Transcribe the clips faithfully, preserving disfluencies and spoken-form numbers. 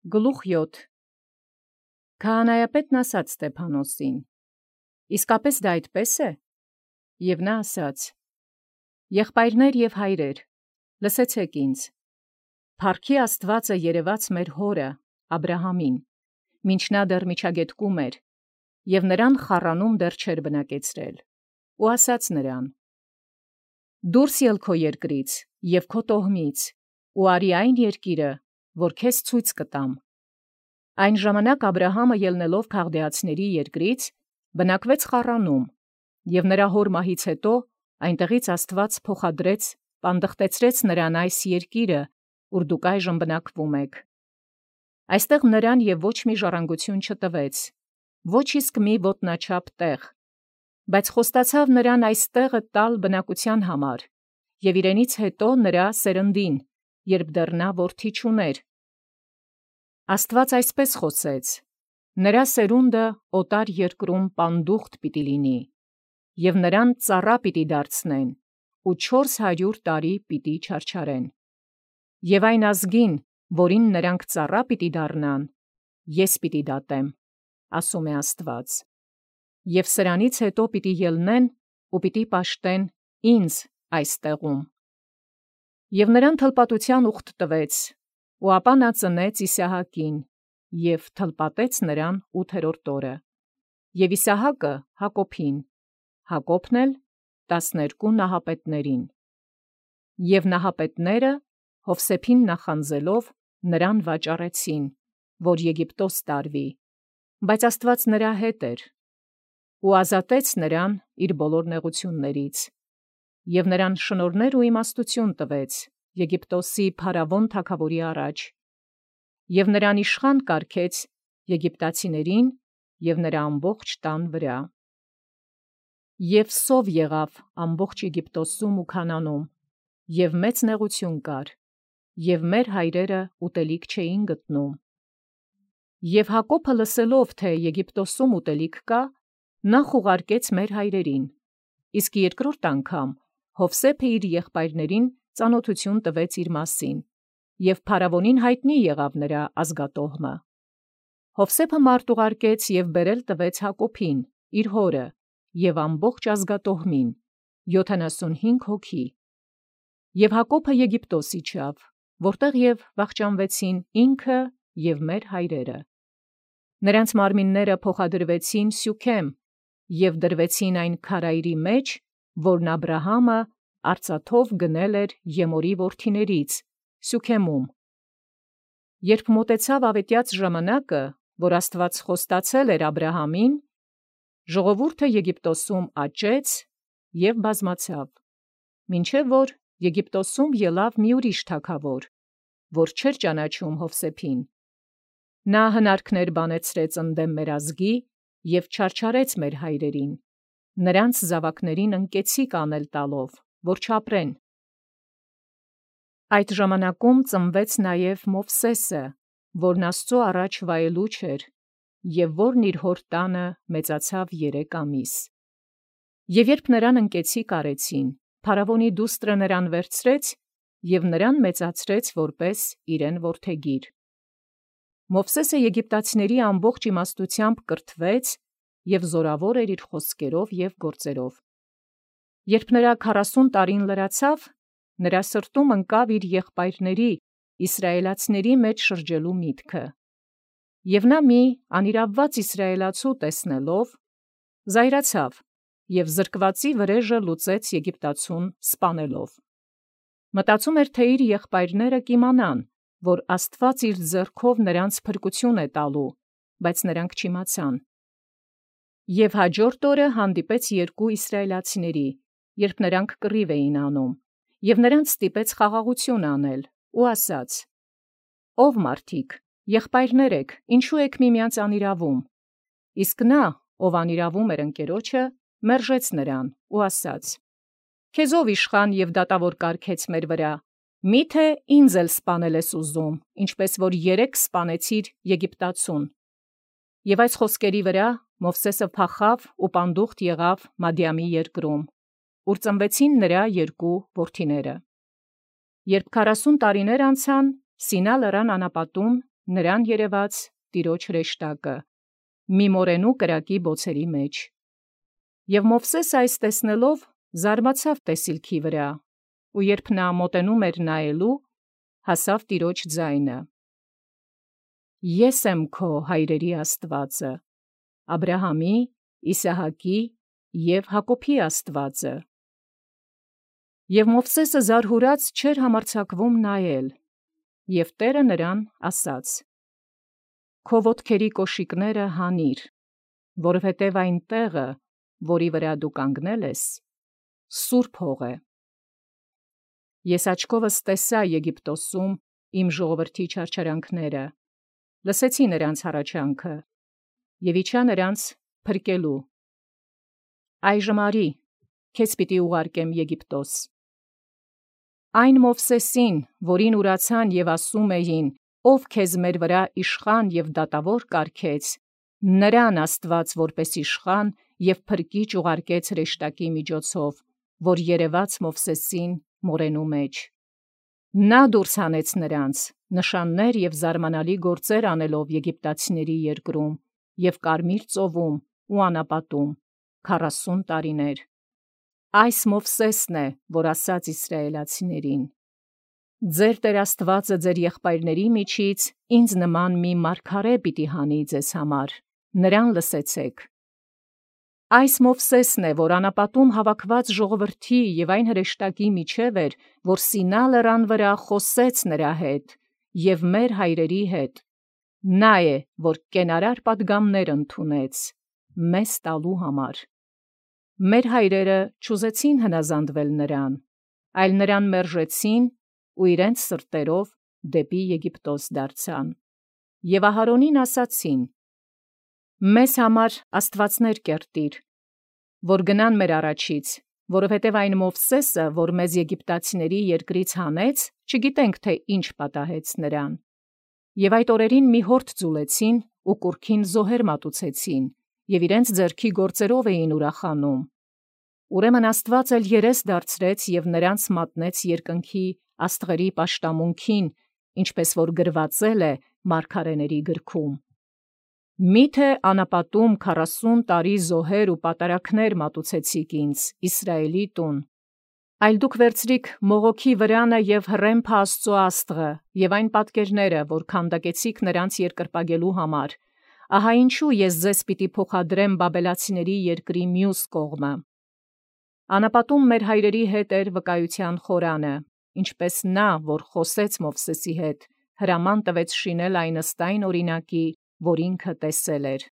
Գլուխ յոթ Քահանայապետն ասաց Ստեփանոսին. Իսկապես դա այդպես է։ Եւ նա ասաց. Եղբայրներ եւ հայրեր, լսեցեք ինձ. Փառքի Աստուածը երևաց մեր հորը Աբրահամին, մինչ նա դեռ միջագետկում էր, եւ նրան խառանում դեռ չէր բնակեցրել, ու ասաց նրան. Դուրս ել քո երկրից եւ քո տոհմից, ու արի այն երկիրը, որ քեզ ցույց կտամ։ Այն ժամանակ Աբրահամը ելնելով Քաղդեացիների երկրից, բնակվեց Խառանում, եւ նրա հոր մահից հետո այնտեղից Աստված փոխադրեց, պանդխտեցրեց նրան այս երկիրը, ուր դուք այժմ բնակվում եք։ Այստեղ նրան եւ ոչ մի ժառանգություն չտվեց, ոչ իսկ մի ոտնաչափ տեղ, բայց խոստացավ նրան այս տեղը տալ բնակության համար, եւ իրենից հետո նրա սերնդին, երբ դեռ նա որդի չուներ։ Աստված այսպես խոսեց. նրա սերունդը օտար երկրում պանդուխտ պիտի լինի, եւ նրան ծառա պիտի դարձնեն, ու չորս հարյուր տարի պիտի չարչարեն։ Եւ այն ազգին, որին նրանք ծառա պիտի դառնան, ես պիտի դատեմ, ասում է Աստված։ Եւ սրանից հետո պիտի ելնեն ու պիտի պաշտեն ինձ այս տեղում։ Եւ նրան թլպատության ուխտ տվեց, ու ապա նա ծնեց Իսահակին, եւ թլպատեց նրան ութերորդ օրը, եւ Իսահակը Հակոբին, Հակոբն էլ տասներկու նահապետներին։ Եւ նահապետները Յովսեփին նախանձելով նրան վաճառեցին, որ Եգիպտոս տարվի, բայց Աստված նրա հետ էր, ու ազատեց նրան իր բոլոր նեղություններից, եւ նրան շնորհներ ու իմաստություն տվեց Եգիպտոսի փարավոն թագաւորի առաջ, եւ նրան իշխան կարգեց եգիպտացիներին եւ նրա ամբողջ տան վրա։ Եվ սով եղավ ամբողջ Եգիպտոսում ու Քանանում, եւ մեծ նեղություն կար, եւ մեր հայրերը ուտելիք չէին գտնում։ Եվ Հակոբը լսելով, թե Եգիպտոսում ուտելիք կա, նա խուղարկեց մեր հայրերին, իսկ երկրորդ անգամ Յովսեփը իր եղբայրներին ծանոթություն տվեց իր մասին, եւ փարավոնին հայտնի եղավ նրա ազգատոհմը։ Յովսեփը մարդ ուղարկեց եւ բերել տվեց Հակոբին, իր հորը, եւ ամբողջ ազգատոհմին, յոթանասունհինգ հոգի։ Եւ Հակոբը Եգիպտոս իջավ, որտեղ եւ վախճանվեցին ինքը եւ մեր հայրերը։ Նրանց մարմինները փոխադրվեցին Սյուքեմ եւ դրվեցին այն քարայրի մեջ, որն Աբրահամը արծաթով գնել էր Եմորի որդիներից Սյուքեմում։ Երբ մոտեցավ ավետյաց ժամանակը, որ Աստված խոստացել էր Աբրահամին, ժողովուրդը Եգիպտոսում աճեց եւ բազմացավ, մինչև որ Եգիպտոսում ելավ մի ուրիշ թագավոր, որ չէր ճանաչում Յովսեփին։ Նա հնարքներ բանեցրեց ընդդեմ մեր ազգի եւ չարչարեց մեր հայրերին, նրանց զավակներին ընկեցիկ անել տալով, որ չապրեն։ Այդ ժամանակում ծնվեց նաև Մովսեսը, որն Աստծո առաջ վայելուչ էր, եւ որն իր հոր տանը մեծացավ երեք ամիս։ Եվ երբ նրան ընկեցիկ արեցին, փարավոնի դուստրը նրան վերցրեց եւ նրան մեծացրեց որպես իրեն որդեգիր։ Մովսեսը եգիպտացիների ամբողջ իմաստությամբ կրթվեց եւ զորավոր էր իր խոսքերով եւ գործերով։ Երբ նրա քառասուն տարին լրացավ, նրա սրտում ընկավ իր եղբայրների իսրայելացիների մեջ շրջելու միտքը։ Եվ նա մի անիրավված իսրայելացու տեսնելով զայրացավ եւ զրկվածի վրեժը լուծեց Եգիպտացուն սպանելով։ Մտածում էր, թե իր եղբայրները կիմանան, որ Աստված իր ձեռքով նրանց փրկություն է տալու, բայց նրանք չիմացան։ Եվ հաջորդ օրը հանդիպեց երկու իսրայելացիների, երբ նրանք կռիվ էին անում, եւ նրանց ստիպեց խաղաղություն անել, ու ասաց. «Ով մարդիկ, եղբայրներ եք, ինչու եք միմյանց անիրավում»։ Իսկ նա, ով անիրավում էր ընկերոջը, մերժեց նրան ու ասաց. «Քեզ ով իշխան եւ դատավոր կարգեց մեր վրա, միթե ինձ էլ սպանել ես ուզում, ինչպես որ երեկ սպանեցիր Եգիպտացուն»։ Եվ այս խոսքերի վրա Մովսեսը փախավ ու պանդուխտ եղավ Մադիամի երկրում, ուր ծնվեցին նրա երկու որդիները։ Երբ քառասուն տարիներ անցան, Սինա լեռան անապատում նրան երևաց տիրոջ հրեշտակը, մի մորենու կրակի բոցերի մեջ։ Եվ Մովսես այս տեսնելով զարմացավ տեսիլքի վրա, ու երբ նա մոտենում էր նայելու, հասավ տիրոջ ձայնը. Ես եմ քո հայրերի Աստվածը, Աբրահամի, Իսահակի և Հակոբի Աստվածը։ Եվ Մովսեսը զարհուրած չէր համարձակվում նայել, և Տերը նրան ասաց. Քո ոտքերի կոշիկները հանիր, որովհետև այն տեղը, որի վրա դու կանգնել ես, սուրբ հող է։ Ես աչքովս տեսա Եգիպտոսում իմ ժողովրդի չարչարանքները, լսեցի նրանց հառաչանքը, և իջա նրանց փրկելու։ Այժմ արի, քեզ պիտի ուղարկեմ Եգիպտոս։ Այն Մովսեսին, որին ուրացան և ասում էին, ով քեզ մեր վրա իշխան և դատավոր կարգեց, նրան Աստված որպես իշխան և փրկիչ ուղարկեց հրեշտակի միջոցով, որ երևաց Մովսեսին մորենու մեջ։ Նա դուրս հանեց նրանց, նշաններ և զարմանալի գործեր անելով եգիպտացիների երկրում և Կարմիր ծովում ու անապատում քառասուն տարիներ։ Այս Մովսեսն է, որ ասաց իսրայելացիներին. «Ձեր Տեր Աստվածը ձեր եղբայրների միջից ինձ նման մի մարգարե պիտի հանի ձեզ համար, նրան լսեցեք»։ Այս Մովսեսն է, որ անապատում հավաքված ժողովրդի և այն հրեշտակի միջև էր, որ Սինա լեռան վրա խոսեց նրա հետ և մեր հայրերի հետ։ Նա է, որ կենարար պատգամներ ընդունեց մեզ տալու համար։ Մեր հայրերը չուզեցին հնազանդվել նրան, այլ նրան մերժեցին ու իրենց սրտերով դեպի Եգիպտոս դարձան։ Եվ Ահարոնին ասացին. «Մեզ համար աստվածներ կերտիր, որ գնան մեր առաջից, որովհետև այն Մովսեսը, որ մեզ եգիպտացիների երկրից հանեց, չգիտենք, թե ինչ պատահեց նրան»։ Եվ այդ օրերին մի հորդ ձուլեցին ու կուռքին զոհեր մատուցեցին, և իրենց ձեռքի գործերով էին ուրախանում։ Ուրեմն Աստված էլ երես դարձրեց և նրանց մատնեց երկնքի աստղերի պաշտամունքին, ինչպես որ գրվածել է մարգարեների գրքում։ Մի՞թե անապատում քառասուն տարի զոհեր ու պատարագներ մատուցեցիք ինձ, Իսրայելի տուն։ Այլ դուք վերցրիք Մողոքի վրանը և Հռեմփ Աստծու աստղը և այն պատկերները, որ քանդակեցիք նրանց երկրպագելու համար։ Ահա ինչու ես ձեզ պիտի փոխադրեմ Բաբելացիների երկրի մյուս կողմը։ Անապատում մեր հայրերի հետ էր վկայության խորանը, ինչպես նա, որ խոսեց Մովսեսի հետ, հրաման տվեց շինել այն ըստ այն օրինակի, որ ինքը տեսել էր։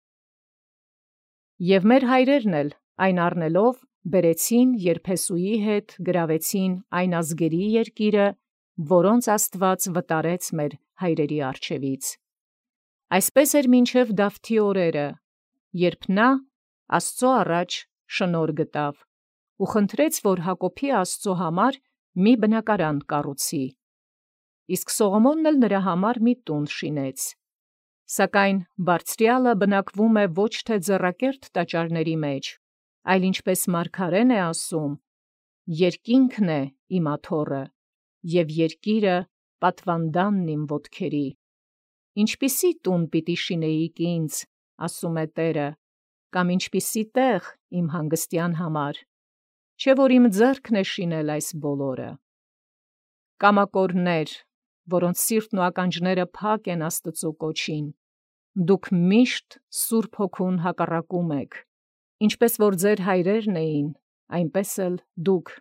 Եվ մեր հայրերն էլ այն առնելով բերեցին Երբեսուի հետ գրավեցին այն ազգերի երկիրը, որոնց Աստված վտարեց մեր հայրերի առջևից։ Այսպես էր մինչև Դավթի օրերը, երբ նա Աստծու առաջ շնորհ գտավ ու խնդրեց, որ Հակոբի Աստծու համար մի բնակարան կառուցի, իսկ Սողոմոնն էլ նրա համար մի տուն շինեց։ Սակայն Բարձրյալը բնակվում է ոչ թե ձեռակերտ տաճարների մեջ, այլ ինչպես մարգարեն է ասում. «Երկինքն է իմ աթոռը, և երկիրը պատվանդանն իմ ոտքերի»։ Ինչպիսի տուն պիտի շինեիք ինձ, ասում է Տերը, կամ ինչպիսի տեղ իմ հանգստյան համար, չէ՞ որ իմ ձեռքն է շինել այս բոլորը։ Կամակորներ, որոնց սիրտն ու ականջները փակ են Աստծու կոչին, դուք միշտ Սուրբ Հոգուն հակառակում եք, ինչպես որ ձեր հայրերն էին, այնպես էլ դուք։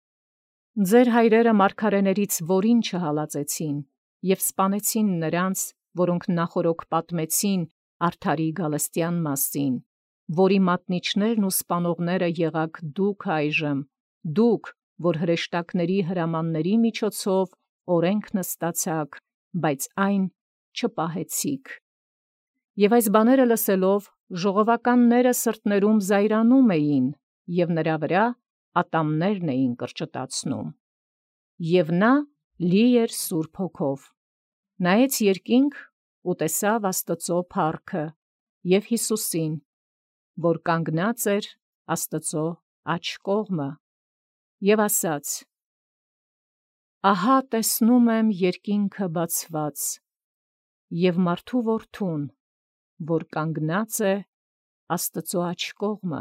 Ձեր հայրերը մարգարեներից որին չհալածեցին և սպանեցին նրանց, որոնք նախօրոք պատմեցին արդարի գալստյան մասին, որի մատնիչներն ու սպանողները եղաք դուք այժմ, դուք, որ հրեշտակների հրամանների միջոցով օրենք նստացաք, բայց այն չպահեցիք։ Եվ այս բաները լսելով ժողովականները սրտներում զայրանում էին և նրա վրա ատամներն էին կրճտացնում։ Եվ նա լի էր Սուրբ Հոգով, նայեց երկինք ու տեսավ Աստծու փառքը և Յիսուսին, որ կանգնած էր Աստծու աջ կողմը, և ասաց. «Ահա տեսնում եմ երկինքը բացված, և մարդու որդուն, որ կանգնած է Աստծու աջ կողմը։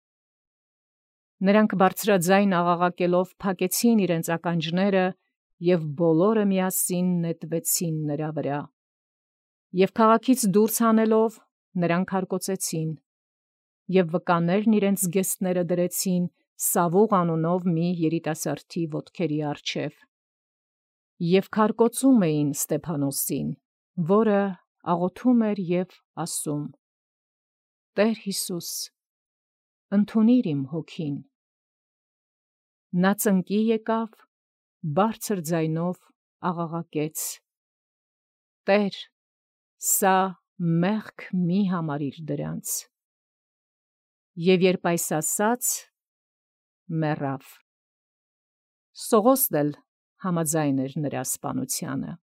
Նրանք բարձրաձայն աղաղակելով փակեցին իրենց ականջները և բոլորը միասին նետվեցին նրա վրա։ Եվ քաղաքից դուրս հանելով նրանք հարկոծեցին, և վկաներն իրենց զգեստները դրեցին Սավուղ անունով մի երիտասարդի ոտքերի առջև, և քարկոծում էին Ստեփանոսին, որը աղոթում էր և ասում. «Տեր Յիսուս, ընդունիր իմ հոգին»։ Նա ծնկի եկավ, բարձր ձայնով աղաղակեց. «Տե՛ր, սա մեղք մի՛ համարիր դրանց»։ Եվ երբ այս ասաց, մեռավ։ Սողոստ էլ համաձայն էր նրա սպանությանը։